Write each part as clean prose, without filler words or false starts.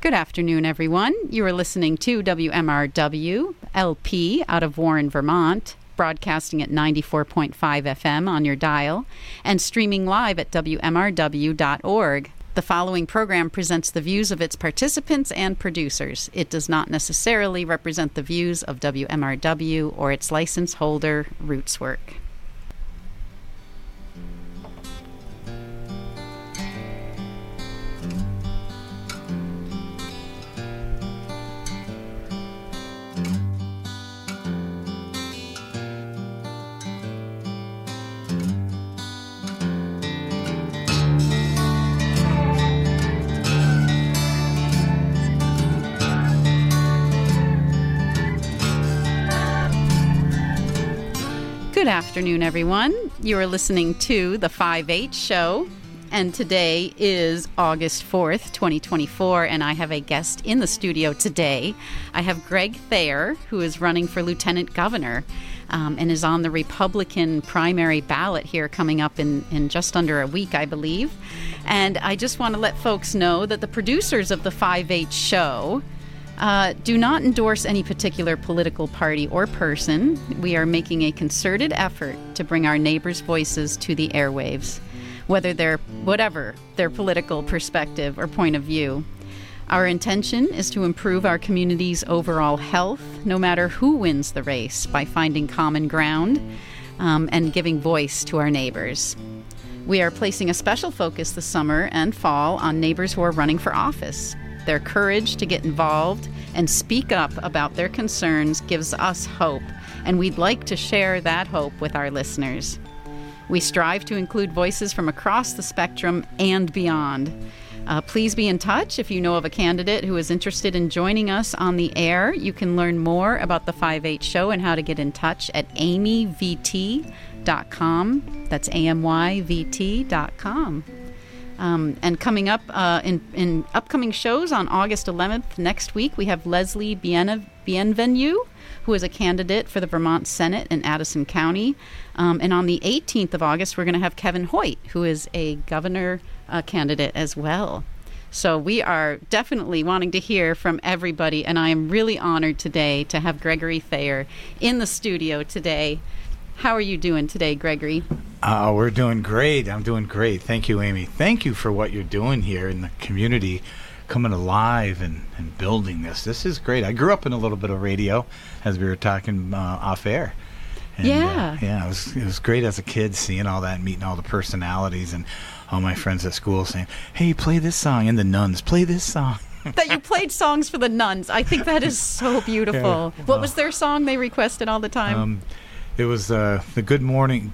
Good afternoon, everyone. You are listening to WMRW LP out of Warren, Vermont, broadcasting at 94.5 FM on your dial and streaming live at WMRW.org. The following program presents the views of its participants and producers. It does not necessarily represent the views of WMRW or its license holder, Rootswork. Good afternoon, everyone. You are listening to the 5H Show, and today is August 4th, 2024, and I have a guest in the studio today. I have Greg Thayer, who is running for Lieutenant Governor and is on the Republican primary ballot here coming up in just under a week, I believe. And I just want to let folks know that the producers of the 5H Show do not endorse any particular political party or person. We are making a concerted effort to bring our neighbors' voices to the airwaves, whatever their political perspective or point of view. Our intention is to improve our community's overall health, no matter who wins the race, by finding common ground and giving voice to our neighbors. We are placing a special focus this summer and fall on neighbors who are running for office. Their courage to get involved and speak up about their concerns gives us hope, and we'd like to share that hope with our listeners. We strive to include voices from across the spectrum and beyond. Please be in touch if you know of a candidate who is interested in joining us on the air. You can learn more about the 5H Show and how to get in touch at amyvt.com. That's amyvt.com. And coming up in upcoming shows on August 11th next week, we have Leslie Bienvenu, who is a candidate for the Vermont Senate in Addison County. And on the 18th of August, we're going to have Kevin Hoyt, who is a governor candidate as well. So we are definitely wanting to hear from everybody, and I am really honored today to have Gregory Thayer in the studio today. How are you doing today, Gregory? We're doing great. I'm doing great. Thank you, Amy. Thank you for what you're doing here in the community, coming alive and building this. This is great. I grew up in a little bit of radio, as we were talking off air. And, it was great as a kid seeing all that and meeting all the personalities and all my friends at school saying, hey, play this song, and the nuns, play this song. That you played songs for the nuns. I think that is so beautiful. Yeah, what was their song they requested all the time? It was the Good Morning,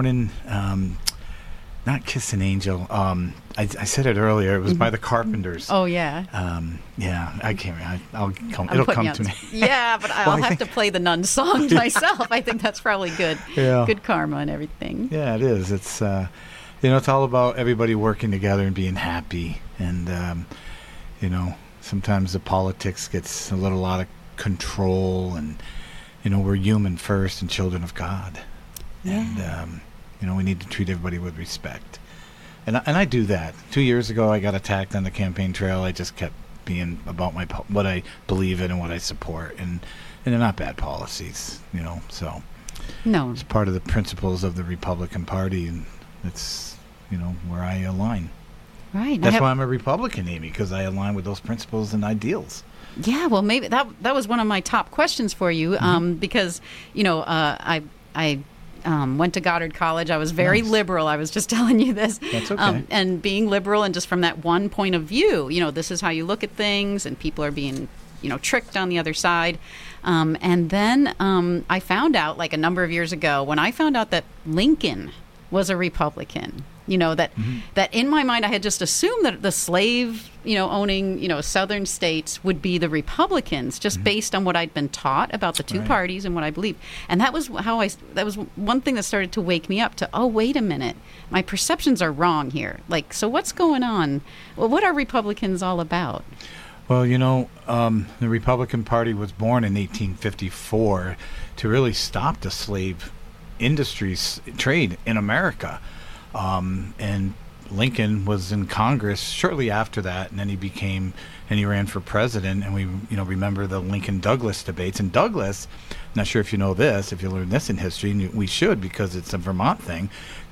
not Kiss an Angel. I said it earlier. It was by the Carpenters. Oh, yeah. I can't remember. It'll come to me. Yeah, but I'll have to play the nun song myself. I think that's probably good. Yeah. Good karma and everything. Yeah, it is. It's, it's all about everybody working together and being happy. And, sometimes the politics gets a little out of control, and we're human first and children of God. Yeah. And, we need to treat everybody with respect. And I do that. 2 years ago, I got attacked on the campaign trail. I just kept being about what I believe in and what I support. And they're not bad policies, so. No. It's part of the principles of the Republican Party, and it's, where I align. Right. That's why I'm a Republican, Amy, because I align with those principles and ideals. Yeah, well, maybe that was one of my top questions for you, because I went to Goddard College. I was very liberal. I was just telling you this. That's okay. And being liberal, and just from that one point of view, this is how you look at things, and people are being tricked on the other side. And then I found out, like a number of years ago, when I found out that Lincoln was a Republican. That in my mind I had just assumed that the slave, owning, southern states would be the Republicans, just based on what I'd been taught about the two parties and what I believed. And that was that was one thing that started to wake me up to, oh, wait a minute, my perceptions are wrong here. Like, so what's going on? Well, what are Republicans all about? Well, the Republican Party was born in 1854 to really stop the slave industry's trade in America. And Lincoln was in Congress shortly after that, and then he ran for president, and we remember the Lincoln-Douglas debates. And Douglas, not sure if you know this, if you learn this in history, and we should because it's a Vermont thing.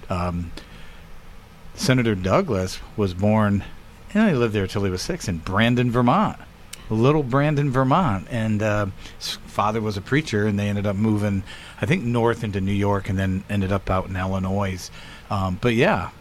Senator Douglas was born, and he lived there until he was 6 in Brandon, Vermont. Little Brandon, Vermont, and his father was a preacher, and they ended up moving, I think, north into New York, and then ended up out in Illinois. But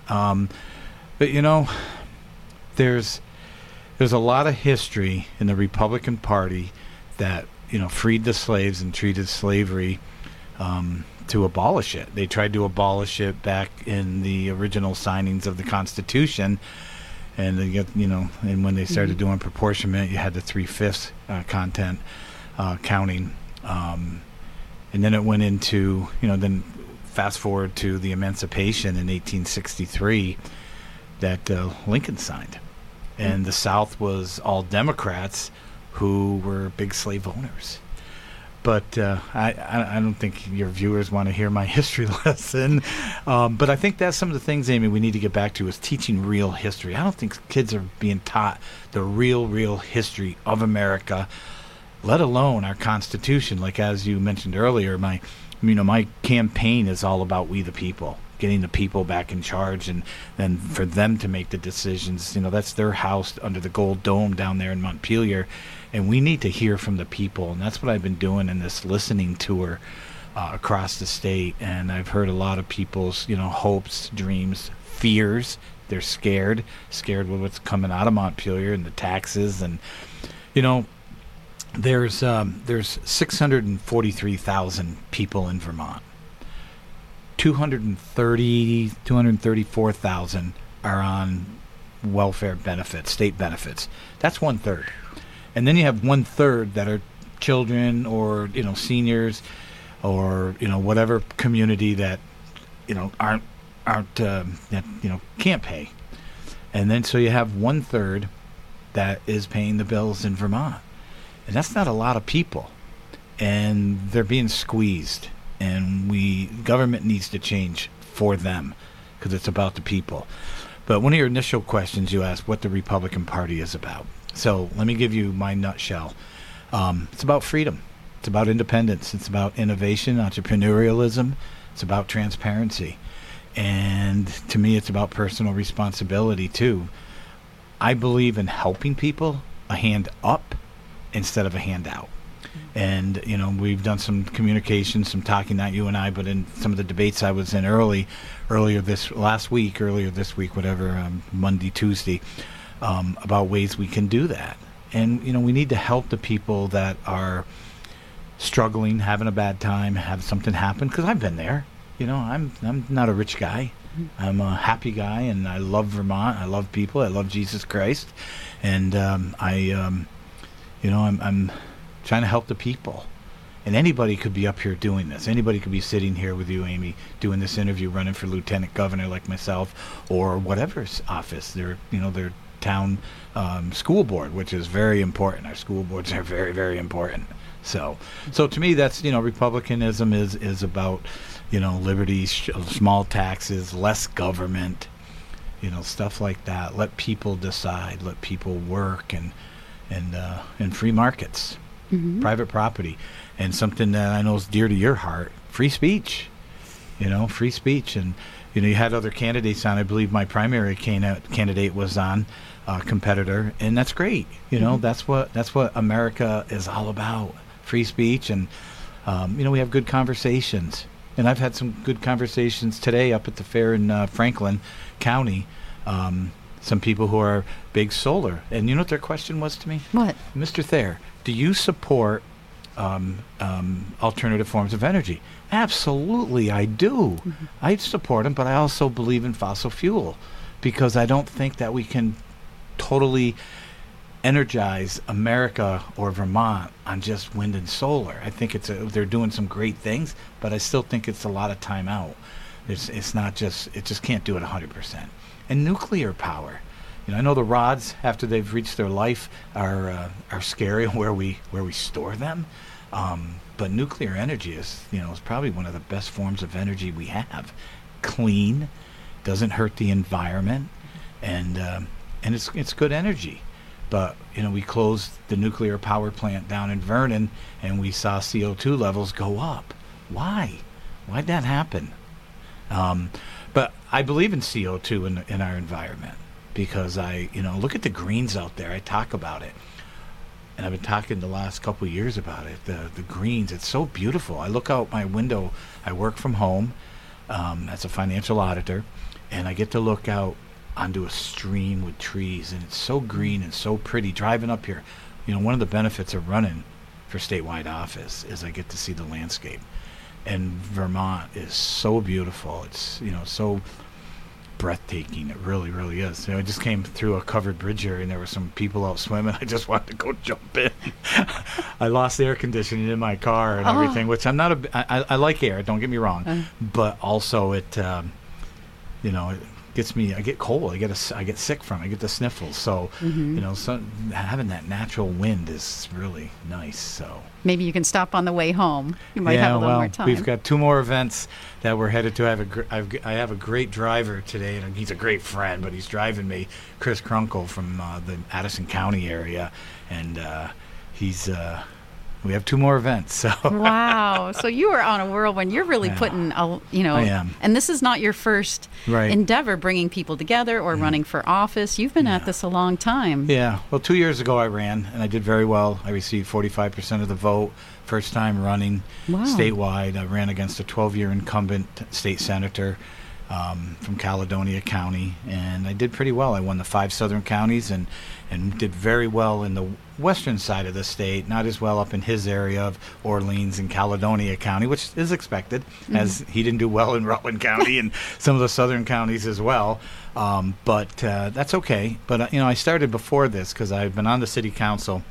there's a lot of history in the Republican Party that freed the slaves and treated slavery to abolish it. They tried to abolish it back in the original signings of the Constitution. And and when they started doing proportionment, you had the 3/5 content counting, and then it went into then fast forward to the Emancipation in 1863 that Lincoln signed, and the South was all Democrats who were big slave owners. But I don't think your viewers want to hear my history lesson. But I think that's some of the things, Amy, we need to get back to is teaching real history. I don't think kids are being taught the real history of America, let alone our Constitution. Like as you mentioned earlier, my campaign is all about we the people, getting the people back in charge, and then for them to make the decisions. That's their house under the Gold Dome down there in Montpelier. And we need to hear from the people, and that's what I've been doing in this listening tour across the state. And I've heard a lot of people's, hopes, dreams, fears. They're scared with what's coming out of Montpelier and the taxes. And there's 643,000 people in Vermont. 234,000 are on welfare benefits, state benefits. That's 1/3. And then you have 1/3 that are children or seniors or whatever community that aren't that can't pay. And then so you have 1/3 that is paying the bills in Vermont, and that's not a lot of people, and they're being squeezed. And government needs to change for them because it's about the people. But one of your initial questions you asked what the Republican Party is about. So let me give you my nutshell. It's about freedom. It's about independence. It's about innovation, entrepreneurialism. It's about transparency. And to me, it's about personal responsibility, too. I believe in helping people a hand up instead of a hand out. And, we've done some communication, some talking, not you and I, but in some of the debates I was in earlier this week, Monday, Tuesday, about ways we can do that. And, we need to help the people that are struggling, having a bad time, have something happen, because I've been there. I'm not a rich guy. I'm a happy guy, and I love Vermont. I love people. I love Jesus Christ. And I'm trying to help the people. And anybody could be up here doing this. Anybody could be sitting here with you, Amy, doing this interview, running for lieutenant governor like myself, or whatever office. Their town school board, which is very important. Our school boards are very, very important. So to me, that's republicanism is about liberty, small taxes, less government, stuff like that. Let people decide. Let people work and free markets. Mm-hmm. Private property, and something that I know is dear to your heart, free speech. Free speech. And you had other candidates on. I believe my primary candidate was on, competitor, and that's great. Mm-hmm. That's what America is all about, free speech. And we have good conversations, and I've had some good conversations today up at the fair in Franklin County. Some people who are big solar, and you know what their question was to me? What? Mr. Thayer, do you support alternative forms of energy? Absolutely, I do. Mm-hmm. I support them, but I also believe in fossil fuel because I don't think that we can totally energize America or Vermont on just wind and solar. I think they're doing some great things, but I still think it's a lot of time out. It's not just, it just can't do it 100%. And nuclear power. I know the rods after they've reached their life are scary where we store them, but nuclear energy is probably one of the best forms of energy we have. Clean, doesn't hurt the environment, and it's good energy. But we closed the nuclear power plant down in Vernon, and we saw CO2 levels go up. Why? Why'd that happen? But I believe in CO2 in our environment, because I look at the greens out there. I talk about it, and I've been talking the last couple of years about it. The greens, it's so beautiful. I look out my window. I work from home as a financial auditor, and I get to look out onto a stream with trees, and it's so green and so pretty. Driving up here, one of the benefits of running for statewide office is I get to see the landscape. And Vermont is so beautiful. It's so breathtaking. It really, really is. I just came through a covered bridge area, and there were some people out swimming. I just wanted to go jump in. I lost air conditioning in my car and everything, which I'm not I like air, don't get me wrong, but also it it gets me. I get cold. I get sick from it. I get the sniffles. So so having that natural wind is really nice. So maybe you can stop on the way home. You might have a little more time. We've got 2 more events that we're headed to. I have a great driver today, and he's a great friend, but he's driving me, Chris Krunkel from the Addison County area, and he's. We have 2 more events. So wow! So you are on a whirlwind. You're really putting, I am. And this is not your first endeavor, bringing people together or running for office. You've been at this a long time. Yeah. Well, 2 years ago I ran, and I did very well. I received 45% of the vote. First time running statewide. I ran against a 12-year incumbent state senator from Caledonia County, and I did pretty well. I won the 5 southern counties and did very well in the western side of the state, not as well up in his area of Orleans and Caledonia County, which is expected, as he didn't do well in Rutland County and some of the southern counties as well. But that's okay. But, I started before this because I've been on the city council,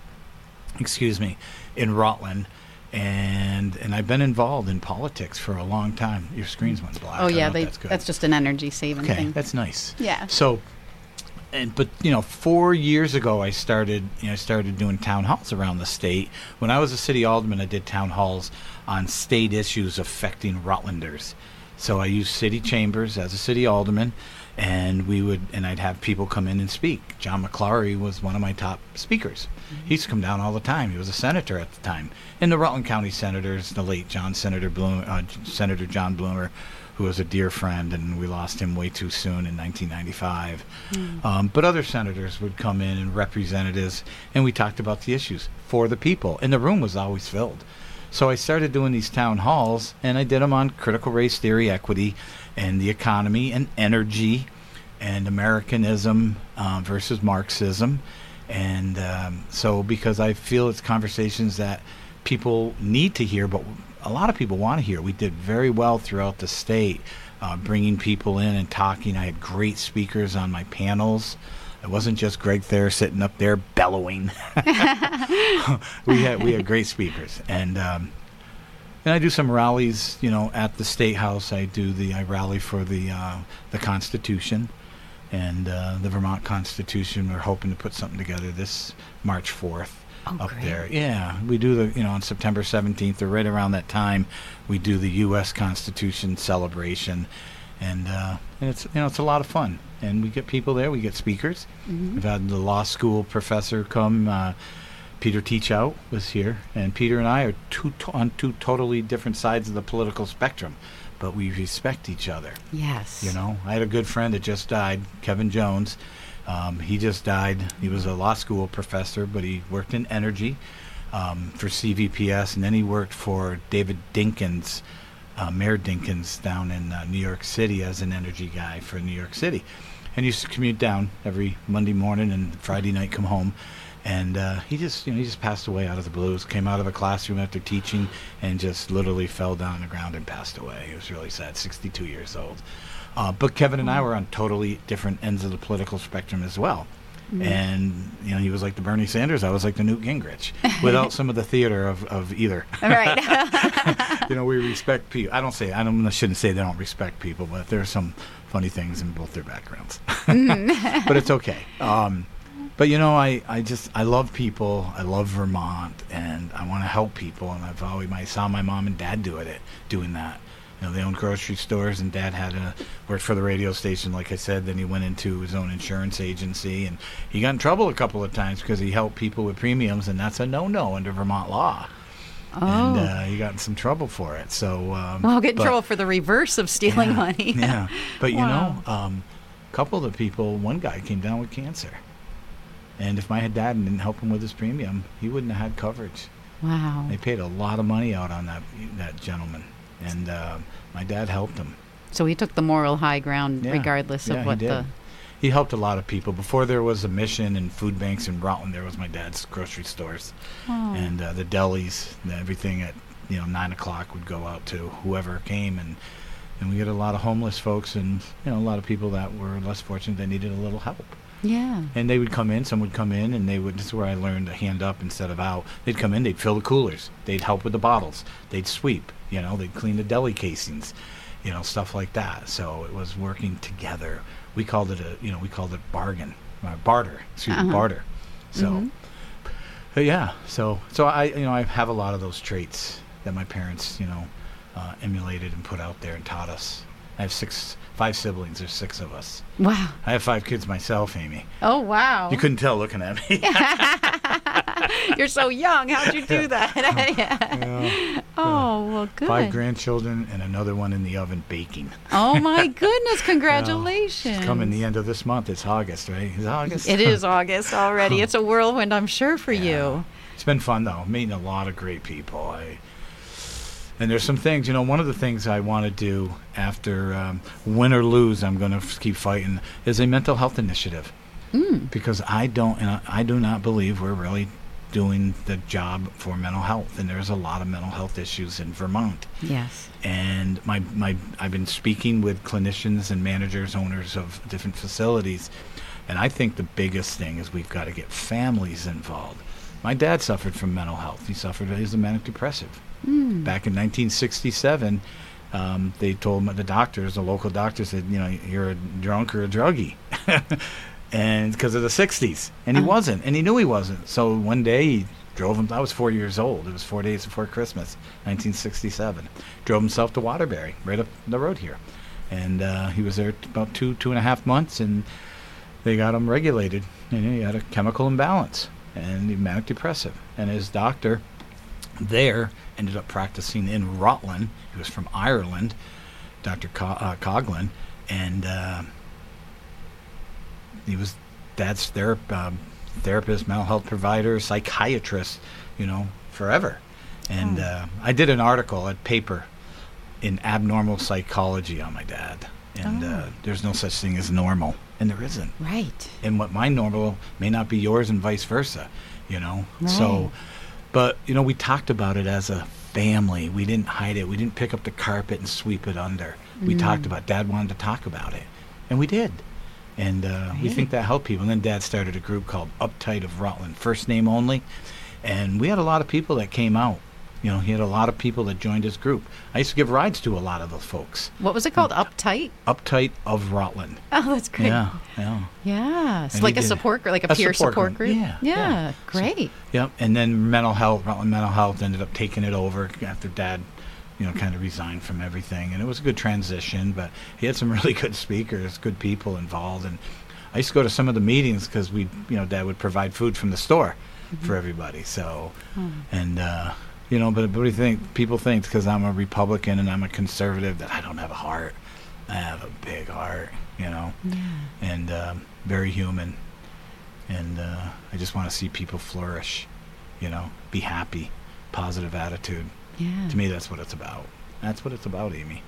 in Rutland, and I've been involved in politics for a long time. Your screen's went black. Oh, yeah, that's good. That's just an energy-saving thing. Okay, that's nice. Yeah. So... But 4 years ago, I started doing town halls around the state. When I was a city alderman, I did town halls on state issues affecting Rutlanders. So I used city chambers as a city alderman, and I'd have people come in and speak. John McClary was one of my top speakers. He used to come down all the time. He was a senator at the time. And the Rutland County senators, the late Senator John Bloomer, who was a dear friend, and we lost him way too soon in 1995. But other senators would come in, and representatives, and we talked about the issues for the people. And the room was always filled. So I started doing these town halls, and I did them on critical race theory, equity, and the economy, and energy, and Americanism versus Marxism. And so because I feel it's conversations that people need to hear, but a lot of people want to hear. We did very well throughout the state, bringing people in and talking. I had great speakers on my panels. It wasn't just Greg Thayer sitting up there bellowing. we had great speakers, and I do some rallies. At the State House, I rally for the Constitution, and the Vermont Constitution. We're hoping to put something together this March 4th. Up great. There. Yeah, we do on September 17th, or right around that time, we do the U.S. Constitution celebration, and it's it's a lot of fun, and we get people there. We get speakers. We've had the law school professor come. Peter Teachout was here, and Peter and I are on two totally different sides of the political spectrum, but we respect each other. Yes. I had a good friend that just died, Kevin Jones. He just died. He was a law school professor, but he worked in energy for CVPS, and then he worked for David Dinkins, Mayor Dinkins, down in New York City as an energy guy for New York City. And he used to commute down every Monday morning and Friday night come home. And he just passed away out of the blues, came out of a classroom after teaching and just literally fell down on the ground and passed away. It was really sad, 62 years old. But Kevin and I were on totally different ends of the political spectrum as well. And, he was like the Bernie Sanders, I was like the Newt Gingrich, without some of the theater of either. Right. We respect people. I shouldn't say they don't respect people, but there's some funny things in both their backgrounds. But it's okay. But I love people. I love Vermont, and I want to help people. And I saw my mom and dad doing that, They owned grocery stores, and Dad worked for the radio station, like I said. Then he went into his own insurance agency, and he got in trouble a couple of times because he helped people with premiums, and that's a no-no under Vermont law. Oh. And he got in some trouble for it. So, get in trouble for the reverse of stealing money. Yeah, but Wow. a couple of the people, one guy came down with cancer, and if my dad didn't help him with his premium, he wouldn't have had coverage. Wow. They paid a lot of money out on that gentleman, and my dad helped him. So he took the moral high ground regardless of what he did. He helped a lot of people. Before there was a mission and food banks in Rutland, there was my dad's grocery stores. Oh. And the delis, everything at 9 o'clock would go out to whoever came, and we get a lot of homeless folks and a lot of people that were less fortunate that needed a little help. Yeah. And they would come in, some would come in, and this is where I learned to hand up instead of out. They'd come in, they'd fill the coolers, they'd help with the bottles, they'd sweep, they'd clean the deli casings, stuff like that. So it was working together. We called it barter. Barter. So, but yeah. So I have a lot of those traits that my parents, emulated and put out there and taught us. I have 5 siblings. There's 6 of us. Wow. I have 5 kids myself, Amy. Oh, wow. You couldn't tell looking at me. You're so young. How'd you do that? Oh, well, good. 5 grandchildren and another one in the oven baking. Oh, my goodness. Congratulations. It's coming the end of this month. It's August, right? Is it August? It is August already. It's a whirlwind, I'm sure, for you. It's been fun, though. Meeting a lot of great people. And there's some things, one of the things I want to do after win or lose, I'm going to keep fighting, is a mental health initiative. Because I do not believe we're really doing the job for mental health, and there's a lot of mental health issues in Vermont. Yes. And I've been speaking with clinicians and managers, owners of different facilities, and I think the biggest thing is we've got to get families involved. My dad suffered from mental health. He was a manic depressive. Back in 1967, they told him, the local doctor said, you're a drunk or a druggie. And because of the 60s. And he wasn't. And he knew he wasn't. So one day he drove him. I was 4 years old. It was 4 days before Christmas, 1967. Drove himself to Waterbury, right up the road here. And he was there about 2.5 months, and they got him regulated. And he had a chemical imbalance and he manic depressive. And his doctor there ended up practicing in Rutland. He was from Ireland, Dr. Coughlin, and he was Dad's therapist, mental health provider, psychiatrist, forever. And I did an article, a paper, in abnormal psychology on my dad. And there's no such thing as normal, and there isn't. Right. And what my normal may not be yours, and vice versa. Right. So. But, we talked about it as a family. We didn't hide it. We didn't pick up the carpet and sweep it under. We talked about it. Dad wanted to talk about it. And we did. And we think that helped people. And then Dad started a group called Uptight of Rutland, first name only. And we had a lot of people that came out. He had a lot of people that joined his group. I used to give rides to a lot of those folks. What was it called? Uptight? Uptight of Rutland. Oh, that's great. Yeah. Yeah. So And like we a did support group, like a peer support group? Yeah. Great. Yep. And then Rutland Mental Health ended up taking it over after Dad, kind of resigned from everything. And it was a good transition, but he had some really good speakers, good people involved. And I used to go to some of the meetings because Dad would provide food from the store for everybody. So, and, but what do you think? People think because I'm a Republican and I'm a conservative that I don't have a heart. I have a big heart, and very human. And I just want to see people flourish, be happy, positive attitude. Yeah. To me, that's what it's about. That's what it's about, Amy.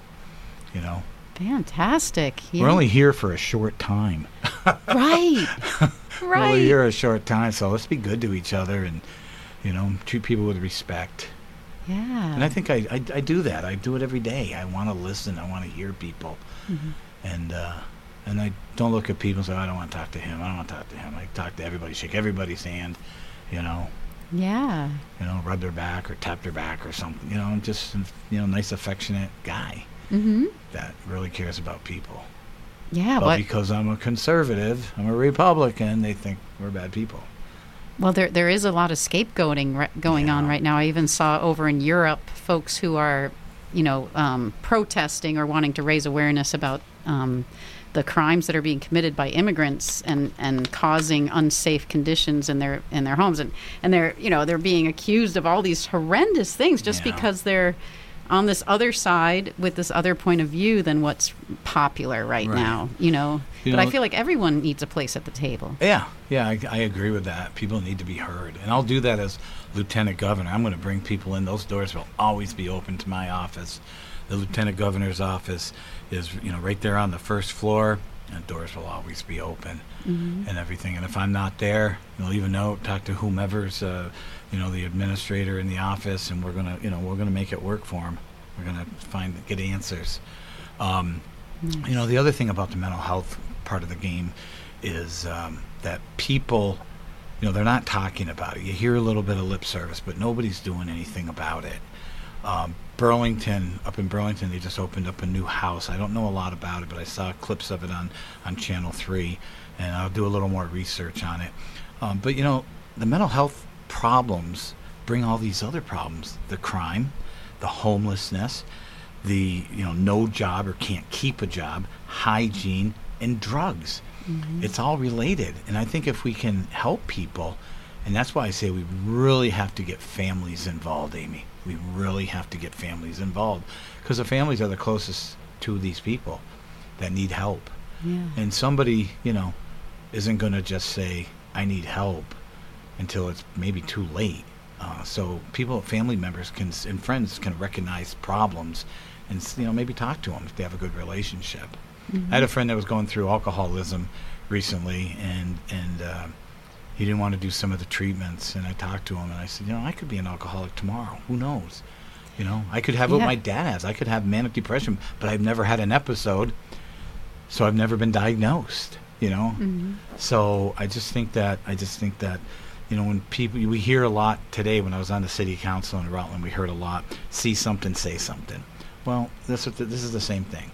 Fantastic. Yeah. We're only here for a short time. Right. We're only here a short time, so let's be good to each other and, treat people with respect. Yeah. And I think I do that. I do it every day. I want to listen. I want to hear people. And I don't look at people and say, I don't want to talk to him. I don't want to talk to him. I talk to everybody, shake everybody's hand, Yeah. Rub their back or tap their back or something. Just, nice, affectionate guy that really cares about people. Yeah. But because I'm a conservative, I'm a Republican, they think we're bad people. Well, there is a lot of scapegoating going on right now. I even saw over in Europe folks who are protesting or wanting to raise awareness about the crimes that are being committed by immigrants and causing unsafe conditions in their homes, and they're being accused of all these horrendous things just because they're on this other side with this other point of view than what's popular right now. But I feel like everyone needs a place at the table. Yeah, I agree with that. People need to be heard, and I'll do that as Lieutenant Governor. I'm going to bring people in. Those doors will always be open to my office. The Lieutenant Governor's office is, right there on the first floor, and doors will always be open and everything. And if I'm not there, leave a note, talk to whomever's, the administrator in the office, and we're gonna make it work for them. We're gonna get answers. The other thing about the mental health part of the game is that people, they're not talking about it. You hear a little bit of lip service, but nobody's doing anything about it. Up in Burlington, they just opened up a new house. I don't know a lot about it, but I saw clips of it on Channel 3, and I'll do a little more research on it. But the mental health problems bring all these other problems: the crime, the homelessness, the no job or can't keep a job, hygiene, and drugs. It's all related. And I think if we can help people, and that's why I say we really have to get families involved, Amy. We really have to get families involved, because the families are the closest to these people that need help. And somebody isn't going to just say I need help until it's maybe too late. So family members and friends can recognize problems and maybe talk to them if they have a good relationship. I had a friend that was going through alcoholism recently, and he didn't want to do some of the treatments, and I talked to him, and I said, I could be an alcoholic tomorrow. Who knows? I could have what my dad has. I could have manic depression, but I've never had an episode, so I've never been diagnosed. So I just think that when people, we hear a lot today. When I was on the city council in Rutland, we heard a lot: see something, say something. Well, this is the same thing,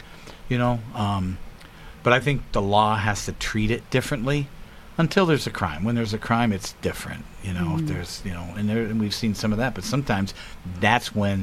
but I think the law has to treat it differently. Until there's a crime. When there's a crime, it's different. If there's, and we've seen some of that. But sometimes that's when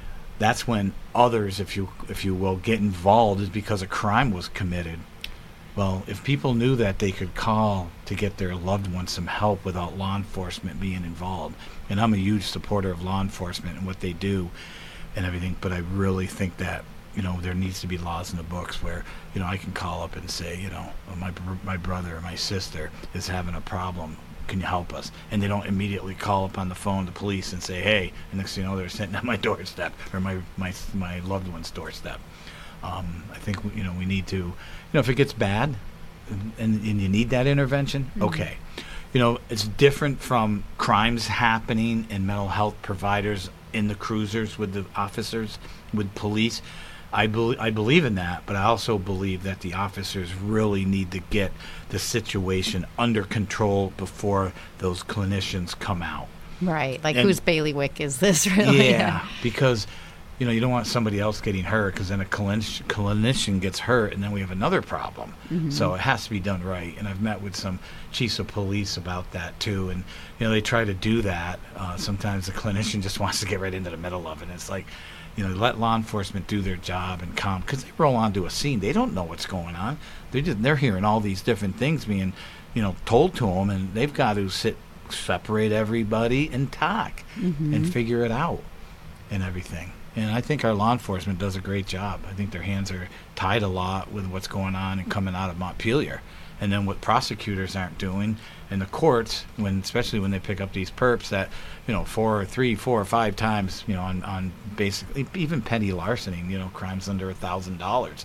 others, if you will, get involved, is because a crime was committed. Well, if people knew that they could call to get their loved ones some help without law enforcement being involved, and I'm a huge supporter of law enforcement and what they do and everything, but I really think that there needs to be laws in the books where, I can call up and say, my brother or my sister is having a problem. Can you help us? And they don't immediately call up on the phone the police and say, hey, and next thing you know, they're sitting at my doorstep or my loved one's doorstep. I think, we need to, if it gets bad and you need that intervention, okay. It's different from crimes happening and mental health providers in the cruisers with the officers, with police. I believe in that, but I also believe that the officers really need to get the situation under control before those clinicians come out. Right. Like, whose bailiwick is this, really? Yeah, because, you don't want somebody else getting hurt, because then a clinician gets hurt, and then we have another problem. So it has to be done right. And I've met with some chiefs of police about that, too. And, they try to do that. Sometimes the clinician just wants to get right into the middle of it. And it's like, let law enforcement do their job and calm, because they roll onto a scene. They don't know what's going on. They're hearing all these different things being, told to them, and they've got to separate everybody and talk and figure it out and everything. And I think our law enforcement does a great job. I think their hands are tied a lot with what's going on and coming out of Montpelier. And then what prosecutors aren't doing, and the courts, especially when they pick up these perps that, 4 or 5 times, on basically even petty larceny, crimes under $1,000,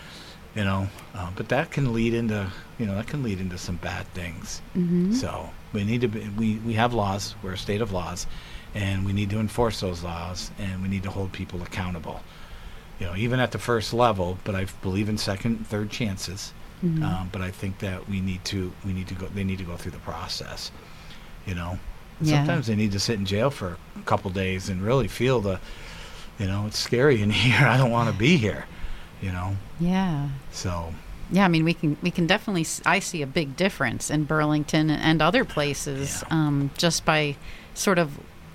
but that can lead into some bad things. So we need to we have laws. We're a state of laws, and we need to enforce those laws, and we need to hold people accountable. Even at the first level, but I believe in second, third chances. But I think that we need to go. They need to go through the process. Sometimes they need to sit in jail for a couple days and really feel it's scary in here. I don't want to be here. Yeah. So. Yeah, I mean, we can definitely. I see a big difference in Burlington and other places, just by sort of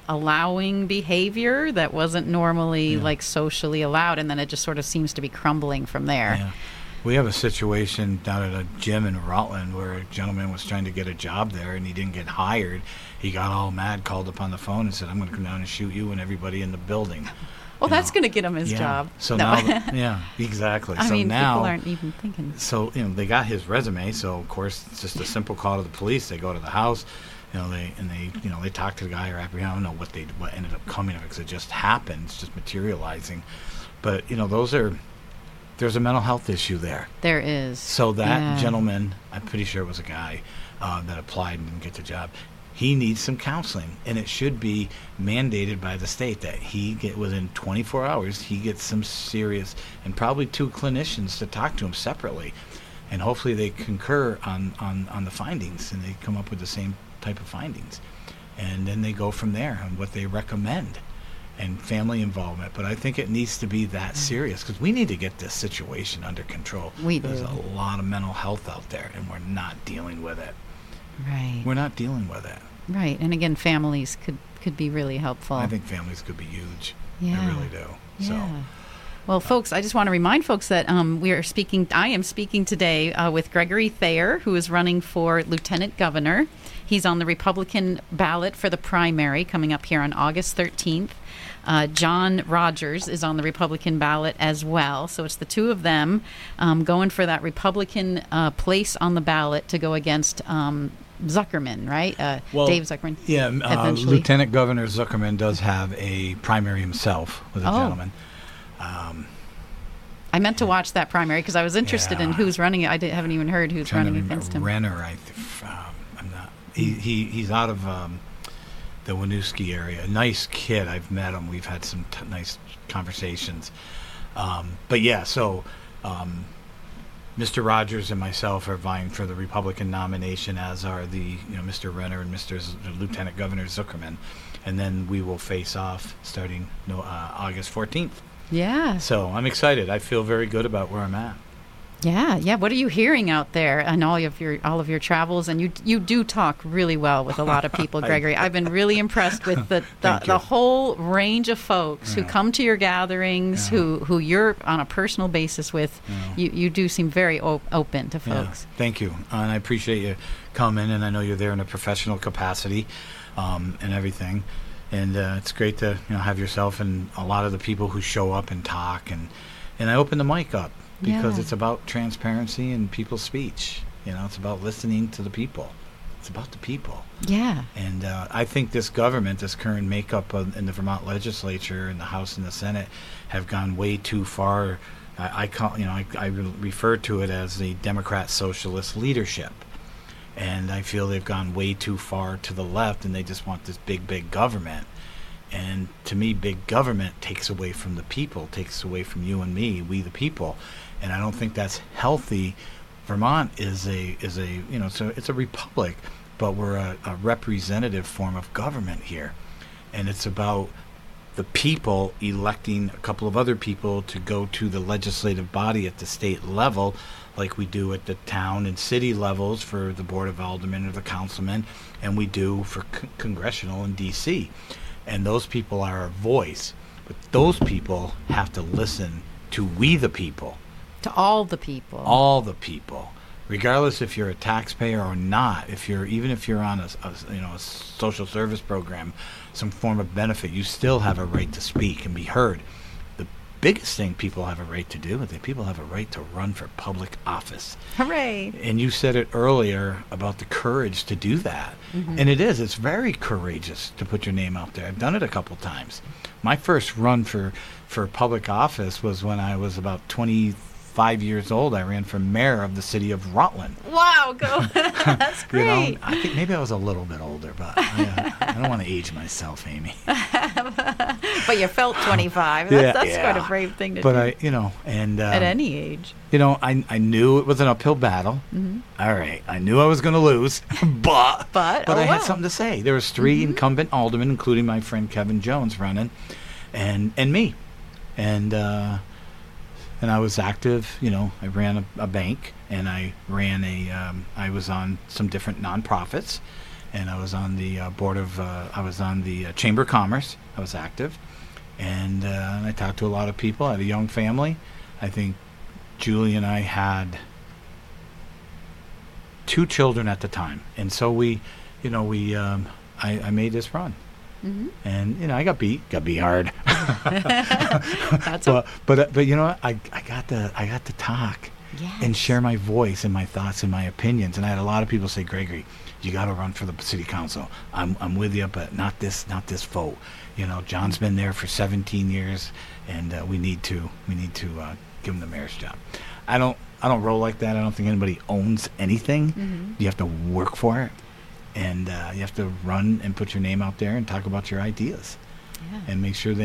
allowing behavior that wasn't normally Yeah. like socially allowed, and then it just sort of seems to be crumbling from there. Yeah. We have a situation down at a gym in Rutland where a gentleman was trying to get a job there and he didn't get hired. He got all mad, called up on the phone and said, "I'm going to come down and shoot you and everybody in the building." Well, You that's know. going to get him his Yeah. job. So No. now, yeah, exactly. I so mean, now, people aren't even thinking. so they got his resume. So of course, it's just a simple call to the police. They go to the house, they talk to the guy or apprehend. I don't know what ended up coming of it because it just happened. It's just materializing. But there's a mental health issue there. There is. So that Yeah. gentleman, I'm pretty sure it was a guy that applied and didn't get the job. He needs some counseling, and it should be mandated by the state that within 24 hours, he gets some serious, and probably 2 clinicians to talk to him separately, and hopefully they concur on the findings, and they come up with the same type of findings, and then they go from there on what they recommend, and family involvement. But I think it needs to be that serious because we need to get this situation under control. We There's do. a lot of mental health out there, and we're not dealing with it. Right. We're not dealing with it. Right. And again, families could be really helpful. I think families could be huge. Yeah. I really do. So, Yeah. Well, folks, I just want to remind folks that I am speaking today with Gregory Thayer, who is running for Lieutenant Governor. He's on the Republican ballot for the primary coming up here on August 13th. John Rogers is on the Republican ballot as well. So it's the two of them going for that Republican place on the ballot to go against Zuckerman, right? Dave Zuckerman. Yeah, eventually. Lieutenant Governor Zuckerman does have a primary himself with a gentleman. I meant to watch that primary because I was interested in Yeah. who's running it. Haven't even heard who's Trying to running remember against him. Renner, I'm not. He's out of the Winooski area. A nice kid. I've met him. We've had some nice conversations. But yeah, so Mr. Rogers and myself are vying for the Republican nomination, as are the Mr. Renner and Lieutenant Governor Zuckerman, and then we will face off starting August 14th. Yeah. So I'm excited. I feel very good about where I'm at. Yeah. What are you hearing out there on all of your travels? And you do talk really well with a lot of people, Gregory. I've been really impressed with the whole range of folks who come to your gatherings, who you're on a personal basis with. You do seem very open to folks. Yeah, thank you, and I appreciate you coming. And I know you're there in a professional capacity and everything. And it's great to have yourself and a lot of the people who show up and talk. And I open the mic up. Because it's about transparency and people's speech. It's about listening to the people. It's about the people. Yeah. And I think this government, this current makeup in the Vermont legislature, in the House and the Senate, have gone way too far. I refer to it as the Democrat socialist leadership. And I feel they've gone way too far to the left, and they just want this big government. And to me, big government takes away from the people, takes away from you and me, we the people. And I don't think that's healthy. Vermont is it's a republic, but we're a representative form of government here. And it's about the people electing a couple of other people to go to the legislative body at the state level, like we do at the town and city levels for the Board of Aldermen or the councilmen, and we do for congressional in D.C. And those people are our voice. But those people have to listen to we the people. To all the people. All the people. Regardless if you're a taxpayer or not, even if you're on a social service program, some form of benefit, you still have a right to speak and be heard. The biggest thing people have a right to do is that people have a right to run for public office. Hooray. And you said it earlier about the courage to do that. Mm-hmm. And it's very courageous to put your name out there. I've done it a couple times. My first run for public office was when I was about 25 years old. I ran for mayor of the city of Rutland. Wow, go. That's great. I think maybe I was a little bit older, but I don't want to age myself, Amy. But you felt 25. That's quite a brave thing to do. But at any age. I knew it was an uphill battle. Mm-hmm. All right, I knew I was going to lose, but I had something to say. There was 3 incumbent aldermen, including my friend Kevin Jones, running, and me, and I was active. I ran a bank, and I ran I was on some different nonprofits, and I was on the I was on the Chamber of Commerce. I was active, and I talked to a lot of people. I had a young family. I think Julie and I had 2 children at the time, and so I made this run. Mm-hmm. And I got beat hard. but I got to talk. Yes. And share my voice and my thoughts and my opinions. And I had a lot of people say, Gregory, you got to run for the city council. I'm with you, but not this vote. John's been there for 17 years, and we need to give him the mayor's job. I don't roll like that. I don't think anybody owns anything. Mm-hmm. You have to work for it, and you have to run and put your name out there and talk about your ideas, and make sure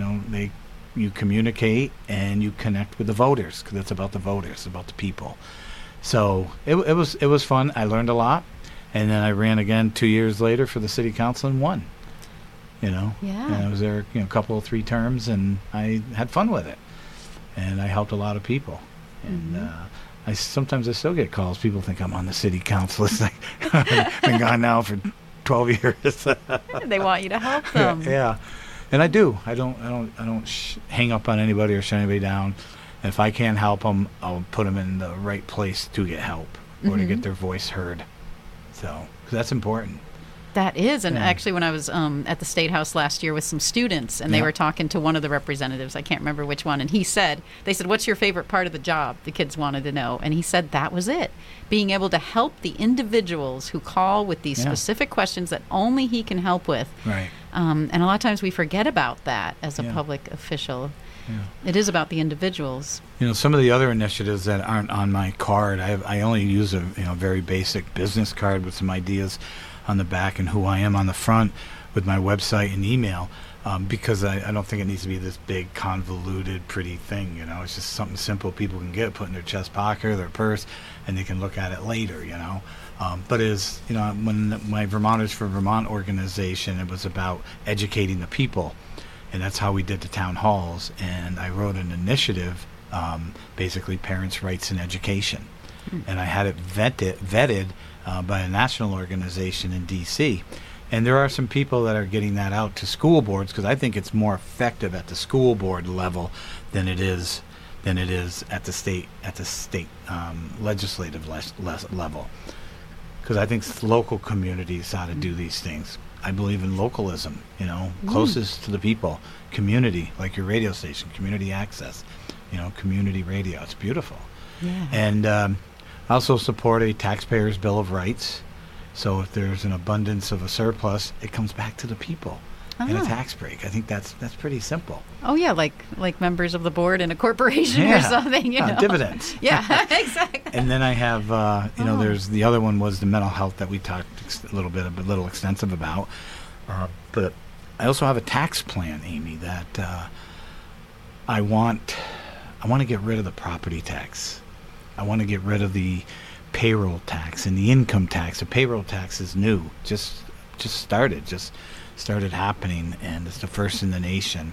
you communicate and you connect with the voters, because it's about the voters, about the people. So it was fun. I learned a lot, and then I ran again 2 years later for the city council and won. And I was there a couple of 3 terms, and I had fun with it, and I helped a lot of people. And sometimes I still get calls. People think I'm on the city council. It's like I've been gone now for 12 years. They want you to help them. Yeah. And I do. I don't hang up on anybody or shut anybody down. And if I can't help them, I'll put them in the right place to get help or to get their voice heard. So 'cause that's important. That is. And actually, when I was at the State House last year with some students, and they were talking to one of the representatives, I can't remember which one, and they said, what's your favorite part of the job? The kids wanted to know. And he said that was it. Being able to help the individuals who call with these specific questions that only he can help with. Right. And a lot of times we forget about that as a public official. Yeah. It is about the individuals. Some of the other initiatives that aren't on my card, I only use a very basic business card with some ideas on the back and who I am on the front with my website and email, because I don't think it needs to be this big, convoluted, pretty thing. It's just something simple people can get, put in their chest pocket or their purse, and they can look at it later. But when my Vermonters for Vermont organization, it was about educating the people, and that's how we did the town halls. And I wrote an initiative, basically parents' rights in education, and I had it vetted by a national organization in D.C. And there are some people that are getting that out to school boards, because I think it's more effective at the school board level than it is at the state legislative level. Because I think local communities ought to do these things. I believe in localism, closest to the people, community, like your radio station, community access, community radio. It's beautiful. Yeah. And I also support a taxpayer's bill of rights. So if there's an abundance of a surplus, it comes back to the people in a tax break. I think that's pretty simple. Oh yeah, like members of the board in a corporation or something. Dividends. Yeah, exactly. And then I have, there's the other one was the mental health that we talked a little extensive about. But I also have a tax plan, Amy, that I want to get rid of the property tax. I want to get rid of the payroll tax and the income tax. The payroll tax is new, just started happening, and it's the first in the nation.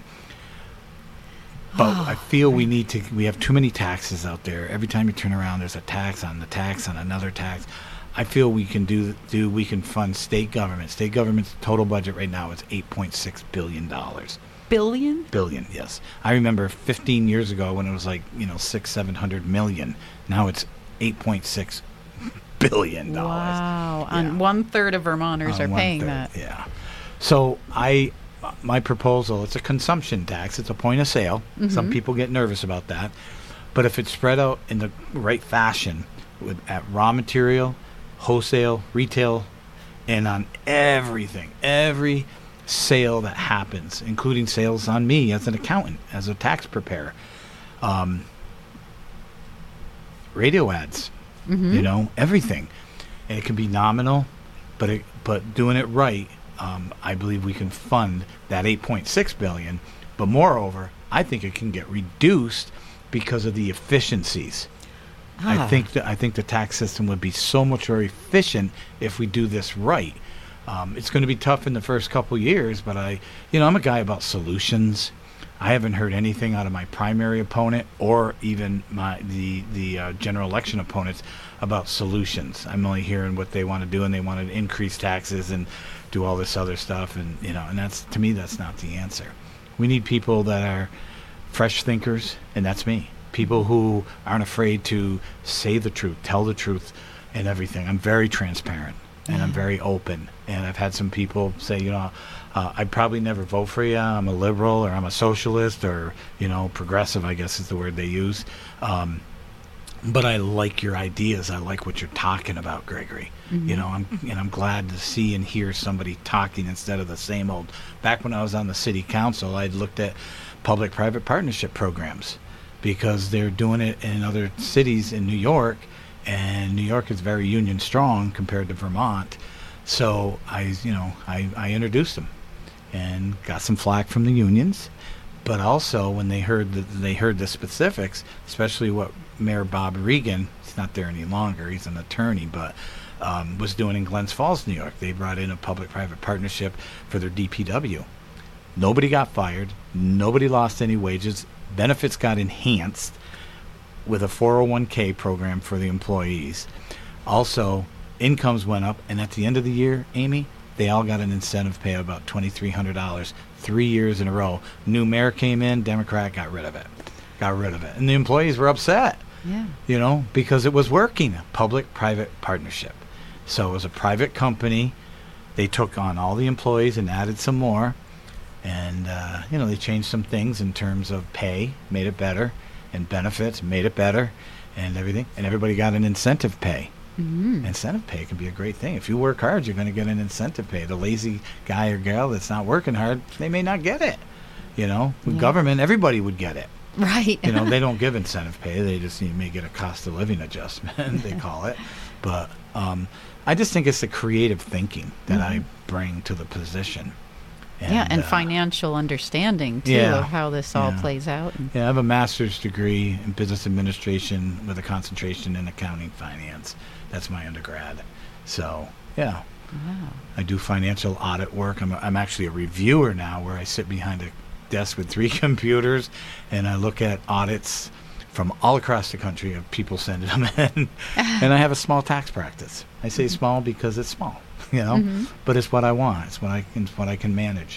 But I feel we have too many taxes out there. Every time you turn around, there's a tax on another tax. I feel we can we can fund state government. State government's total budget right now is $8.6 billion. Billion, yes. I remember 15 years ago when it was like, $600-700 million. Now it's $8.6 billion. Wow. Yeah. And 1/3 of Vermonters are paying that. Yeah. So my proposal, it's a consumption tax. It's a point of sale. Mm-hmm. Some people get nervous about that. But if it's spread out in the right fashion at raw material, wholesale, retail, and on everything, every sale that happens, including sales on me as an accountant, as a tax preparer, radio ads, everything. And it can be nominal, but doing it right, I believe we can fund that $8.6 billion. But moreover, I think it can get reduced because of the efficiencies. I think the tax system would be so much more efficient if we do this right. It's going to be tough in the first couple years, but I'm a guy about solutions. I haven't heard anything out of my primary opponent or even the general election opponents about solutions. I'm only hearing what they want to do, and they want to increase taxes and do all this other stuff, and and that's, to me, that's not the answer. We need people that are fresh thinkers, and that's me. People who aren't afraid to say the truth, tell the truth, and everything. I'm very transparent, and I'm very open. And I've had some people say, I'd probably never vote for you. I'm a liberal, or I'm a socialist, or progressive, I guess is the word they use. But I like your ideas. I like what you're talking about, Gregory. I'm glad to see and hear somebody talking instead of the same old. Back when I was on the city council, I'd looked at public-private partnership programs because they're doing it in other cities in New York, and New York is very union strong compared to Vermont. So I introduced them and got some flack from the unions. But also, when they heard the specifics, especially what Mayor Bob Regan, he's not there any longer, he's an attorney, but was doing in Glens Falls, New York. They brought in a public-private partnership for their DPW. Nobody got fired. Nobody lost any wages. Benefits got enhanced with a 401k program for the employees. Also, incomes went up, and at the end of the year, Amy, they all got an incentive pay of about $2,300, 3 years in a row. New mayor came in, Democrat got rid of it. And the employees were upset, because it was working, public-private partnership. So it was a private company. They took on all the employees and added some more. And, they changed some things in terms of pay, made it better, and benefits, made it better, and everything. And everybody got an incentive pay. Mm-hmm. Incentive pay can be a great thing. If you work hard, you're going to get an incentive pay. The lazy guy or gal that's not working hard, they may not get it. With government, everybody would get it. Right. They don't give incentive pay. They just may get a cost of living adjustment, they call it. But I just think it's the creative thinking that I bring to the position. And financial understanding, too, of how this all plays out. I have a master's degree in business administration with a concentration in accounting finance. That's my undergrad. So, wow. I do financial audit work. I'm actually a reviewer now, where I sit behind a desk with 3 computers, and I look at audits from all across the country of people sending them in. And I have a small tax practice. I say small because it's small. But it's what I want. It's what I can manage,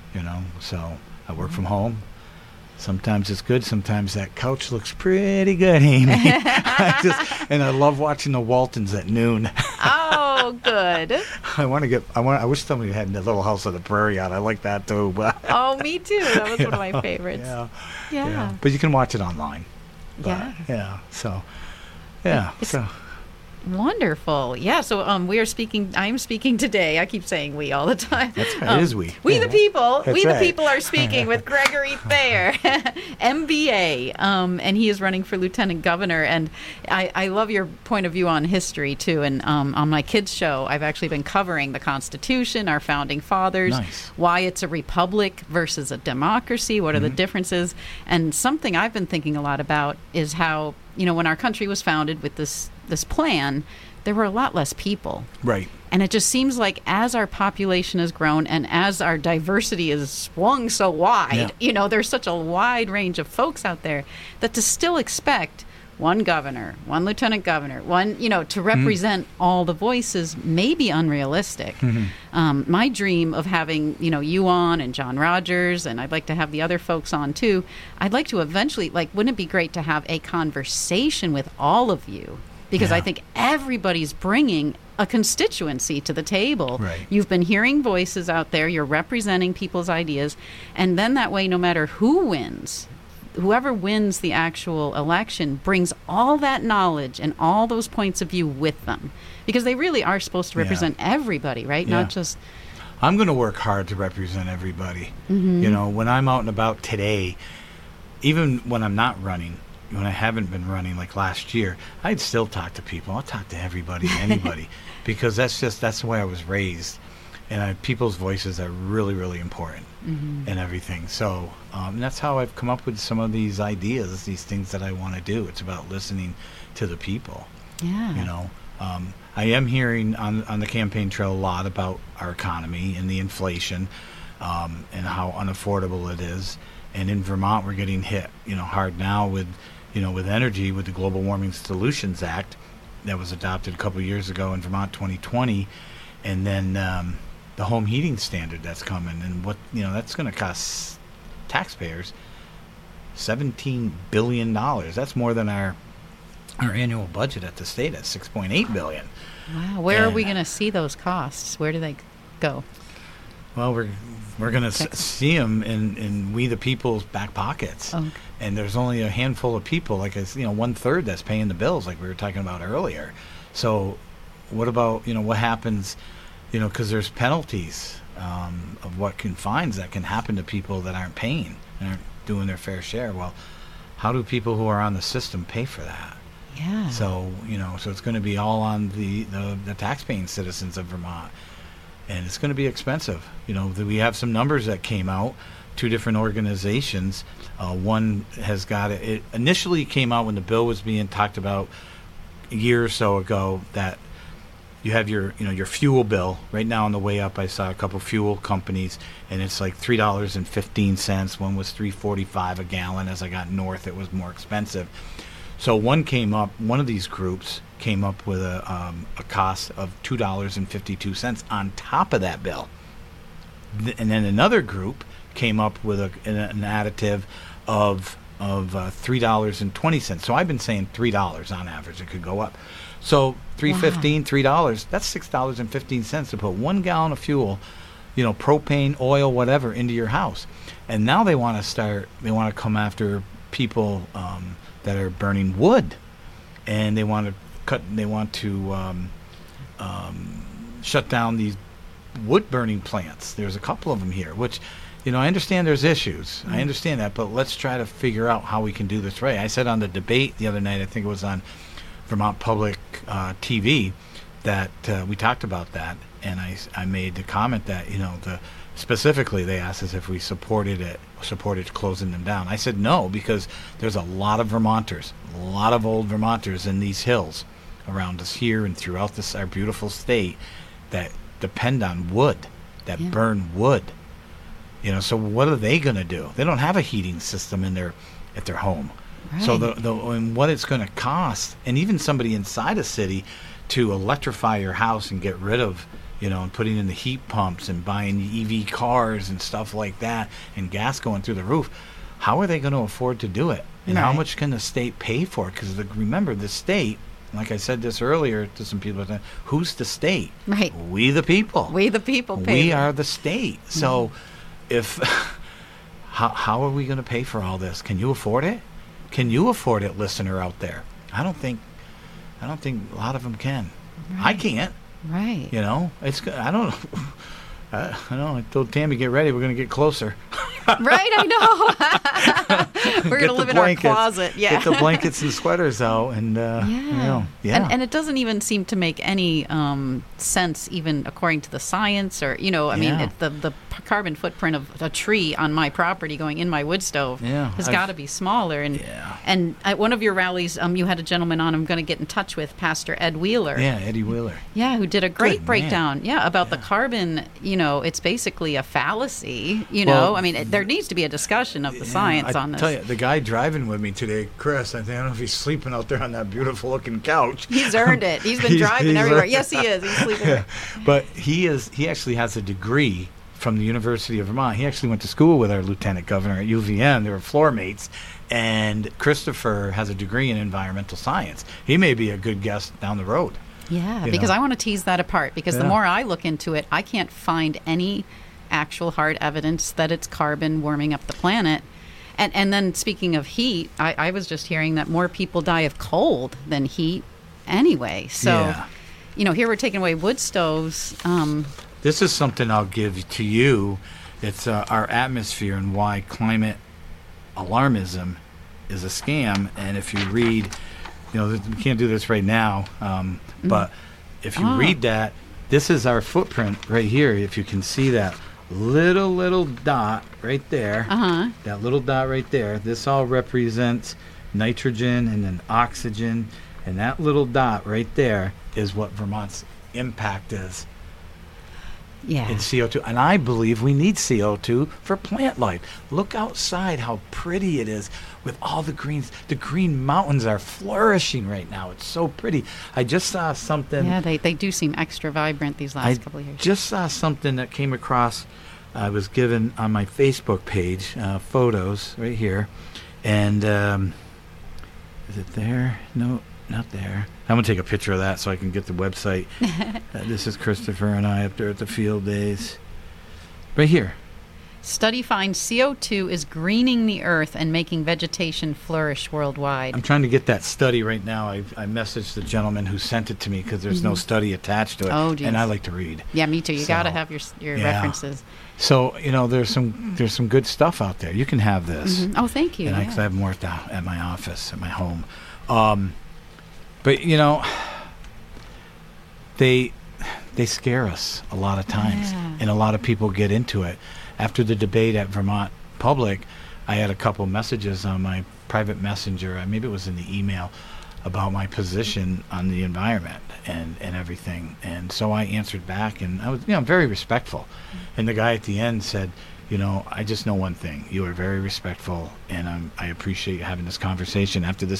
So I work from home. Sometimes it's good. Sometimes that couch looks pretty good, Amy. And I love watching the Waltons at noon. Oh, good. I wish somebody had a Little House on the Prairie on. I like that too. But oh, me too. That was one of my favorites. Yeah. But you can watch it online. So. Wonderful. Yeah, so I'm speaking today. I keep saying we all the time. That's right. It is we. We the people. That's we right. the people are speaking with Gregory Thayer, MBA, and he is running for lieutenant governor. And I love your point of view on history, too. And on my kids' show, I've actually been covering the Constitution, our founding fathers, why it's a republic versus a democracy, what are the differences. And something I've been thinking a lot about is how, when our country was founded with this plan, there were a lot less people. Right. And it just seems like as our population has grown and as our diversity has swung so wide, there's such a wide range of folks out there that to still expect one governor, one lieutenant governor, to represent all the voices may be unrealistic. My dream of having, you on and John Rogers, and I'd like to have the other folks on too. I'd like to eventually, wouldn't it be great to have a conversation with all of you? Because I think everybody's bringing a constituency to the table. Right. You've been hearing voices out there. You're representing people's ideas. And then that way, no matter who wins, whoever wins the actual election brings all that knowledge and all those points of view with them. Because they really are supposed to represent everybody, right? Not just... I'm going to work hard to represent everybody. When I'm out and about today, even when I'm not running, when I haven't been running like last year, I'd still talk to people. I'll talk to everybody, anybody, because that's the way I was raised. And people's voices are really, really important and everything. So that's how I've come up with some of these ideas, these things that I want to do. It's about listening to the people. Yeah. I am hearing on the campaign trail a lot about our economy and the inflation. and how unaffordable it is. And in Vermont, we're getting hit, hard now with, with energy, with the Global Warming Solutions Act that was adopted a couple of years ago in Vermont, 2020, and then the home heating standard that's coming, and what that's going to cost taxpayers $17 billion. That's more than our annual budget at the state at $6.8 billion. Wow, where are we going to see those costs? Where do they go? Well, we're going to see them in we the people's back pockets. Okay. And there's only a handful of people, like 1/3 that's paying the bills, like we were talking about earlier. So what about what happens? Because there's penalties of what fines that can happen to people that aren't paying and aren't doing their fair share. Well, how do people who are on the system pay for that? Yeah. So so it's going to be all on the taxpaying citizens of Vermont. And it's going to be expensive. We have some numbers that came out, 2 different organizations. One has got it initially came out when the bill was being talked about a year or so ago, that you have your fuel bill. Right now on the way up, I saw a couple fuel companies, and it's like $3.15. One was $3.45 a gallon. As I got north, it was more expensive. So one of these groups came up with a cost of $2.52 on top of that bill. And then another group came up with an additive of $3.20. So I've been saying $3 on average. It could go up. So $3.15, $3, that's $6.15 to put 1 gallon of fuel, propane, oil, whatever, into your house. And now they want to come after people that are burning wood, and they want to shut down these wood burning plants. There's a couple of them here, which, I understand there's issues. I understand that, but let's try to figure out how we can do this right. I said on the debate the other night, I think it was on Vermont Public TV, that we talked about that, and I made the comment that specifically they asked us if we supported closing them down. I said no, because there's a lot of Vermonters, a lot of old Vermonters in these hills around us here and throughout our beautiful state that depend on wood, that burn wood. So what are they going to do? They don't have a heating system at their home. Right. So and what it's going to cost, and even somebody inside a city to electrify your house and get rid of, and putting in the heat pumps and buying EV cars and stuff like that, and gas going through the roof, how are they going to afford to do it? And how much can the state pay for it? Because remember, the state, like I said this earlier to some people, who's the state? Right. We the people. We the people pay. We are the state. So if how are we going to pay for all this? Can you afford it? Can you afford it, listener out there? I don't think a lot of them can. Right. I can't. Right. I don't know. I know. I told Tammy, get ready. We're going to get closer. Right, I know. We're going to live in our closet. Yeah. Get the blankets and sweaters out, and And it doesn't even seem to make any sense, even according to the science, or I mean, the carbon footprint of a tree on my property going in my wood stove has got to be smaller. And at one of your rallies, you had a gentleman on. I'm going to get in touch with Pastor Ed Wheeler. Yeah, Eddie Wheeler. Yeah, who did a great breakdown. About the carbon. It's basically a fallacy. I mean, there needs to be a discussion of the science on this. I tell you, the guy driving with me today, Chris, I don't know if he's sleeping out there on that beautiful looking couch. He's earned it. He's been driving everywhere. Yes, he is. He's sleeping there. But he actually has a degree from the University of Vermont. He actually went to school with our lieutenant governor at UVM. They were floor mates. And Christopher has a degree in environmental science. He may be a good guest down the road. Yeah, because I want to tease that apart, because the more I look into it, I can't find any actual hard evidence that it's carbon warming up the planet. And then speaking of heat, I was just hearing that more people die of cold than heat anyway. So, here we're taking away wood stoves. This is something I'll give to you. It's our atmosphere and why climate alarmism is a scam. And if you read, we can't do this right now, but if you read that, this is our footprint right here. If you can see that little dot right there, that little dot right there, this all represents nitrogen and then oxygen, and that little dot right there is what Vermont's impact is. Yeah. in CO2. And I believe we need CO2 for plant life. Look outside how pretty it is with all the greens. The green mountains are flourishing right now. It's so pretty. I just saw something. Yeah, they do seem extra vibrant these last couple of years. Just saw something that came across. I was given on my Facebook page, photos right here. And is it there? No, not there. I'm going to take a picture of that so I can get the website. This is Christopher and I up there at the field days. Right here. Study finds CO2 is greening the earth and making vegetation flourish worldwide. I'm trying to get that study right now. I messaged the gentleman who sent it to me because there's no study attached to it. Oh, geez. And I like to read. Yeah, me too. You got to have your references. So, there's some good stuff out there. You can have this. Mm-hmm. Oh, thank you. And I have more at my office, at my home. But, they scare us a lot of times. Yeah. And a lot of people get into it. After the debate at Vermont Public, I had a couple messages on my private messenger, maybe it was in the email, about my position on the environment and everything. And so I answered back, and I was very respectful. And the guy at the end said, I just know one thing. You are very respectful, and I appreciate having this conversation. After the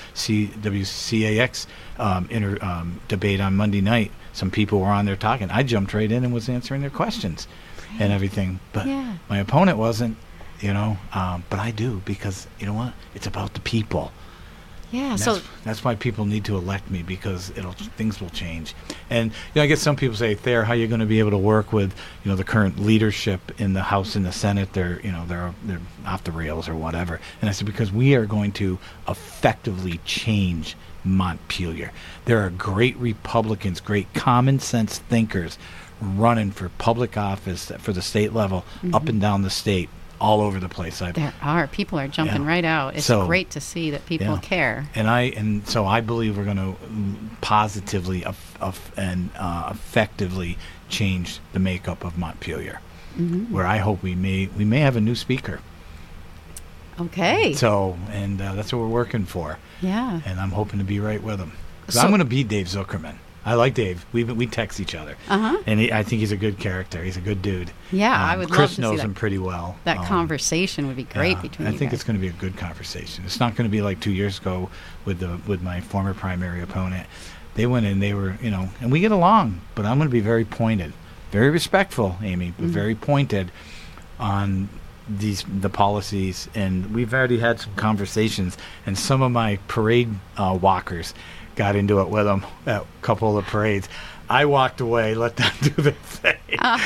WCAX debate on Monday night, some people were on there talking. I jumped right in and was answering their questions and everything. But my opponent wasn't, but I do, because, you know what? It's about the people. Yeah, And so that's why people need to elect me, because things will change. And I guess some people say, Thayer, how are you going to be able to work with the current leadership in the House and the Senate? They're off the rails or whatever. And I said, because we are going to effectively change Montpelier. There are great Republicans, great common sense thinkers running for public office for the state level, up and down the state, all over the place. There are. People are jumping right out. It's great to see that people care. And so I believe we're going to positively and effectively change the makeup of Montpelier, where I hope we may have a new speaker. Okay. So, and that's what we're working for. Yeah. And I'm hoping to be right with him. So I'm going to beat Dave Zuckerman. I like Dave. We text each other. And I think he's a good character. He's a good dude. Yeah, I would love to see Chris knows him pretty well. That conversation would be great between you guys. I think it's going to be a good conversation. It's not going to be like 2 years ago with my former primary opponent. They went in, they were, and we get along, but I'm going to be very pointed. Very respectful, Amy, but very pointed on the policies. And we've already had some conversations, and some of my parade walkers got into it with them at a couple of the parades. I walked away, let them do their thing.